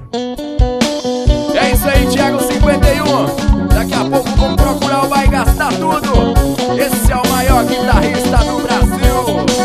É isso aí, Thiago 51. Daqui a pouco vamos procurar o Vai Gastar Tudo. Esse é o maior guitarrista do Brasil.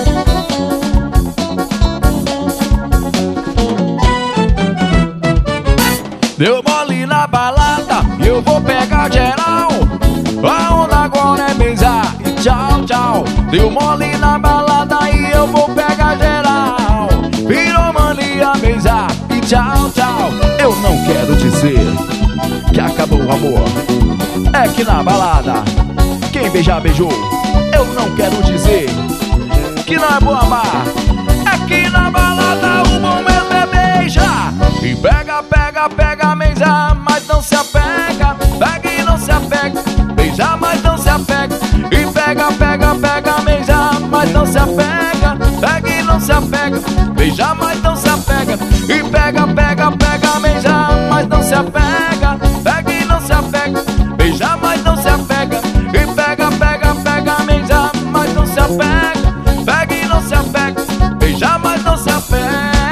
Deu mole na balada, eu vou pegar geral. A onda agora é beijar e tchau, tchau. Deu mole na balada e eu vou pegar geral. Virou mania beijar e tchau, tchau. Eu não quero dizer que acabou o amor. É que na balada quem beijar, beijou. Eu não quero dizer que não é bom amar. É que na balada o bom mesmo é beijar. E pega, pega, pega, beija, mas não se apega. Pega e não se apega. Beija, mas não se apega. E pega, pega, pega, beija, mas não se apega. Pega e não se apega. Beija, mas não se apega. E pega, pega, pega, beija, mas não se apega. Pega e não se apega. Beija, mas não se apega. E pega, pega, pega, beija, mas não se apega. Pega e não se apega. Beija, mas não se apega.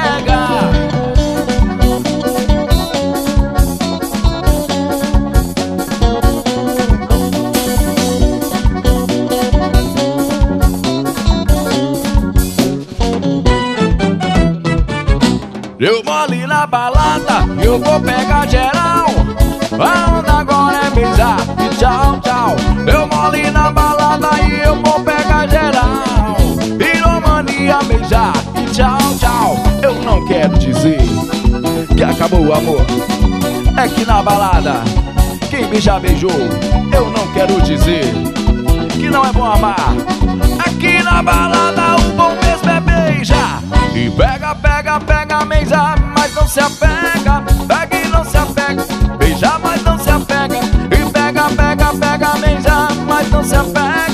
Deu mole na balada, eu vou pegar geral. A onda agora é beijar e tchau, tchau. Deu mole na balada e eu vou pegar geral. Virou mania beijar e tchau, tchau. Eu não quero dizer que acabou o amor. É que na balada quem beija, beijou. Eu não quero dizer que não é bom amar. Aqui na balada o bom mesmo é beijar. E pega, pega, pega, beija, mas não se apega. Pega e não se apega. Beija, mas não se apega. E pega, pega, pega, beija, mas não se apega.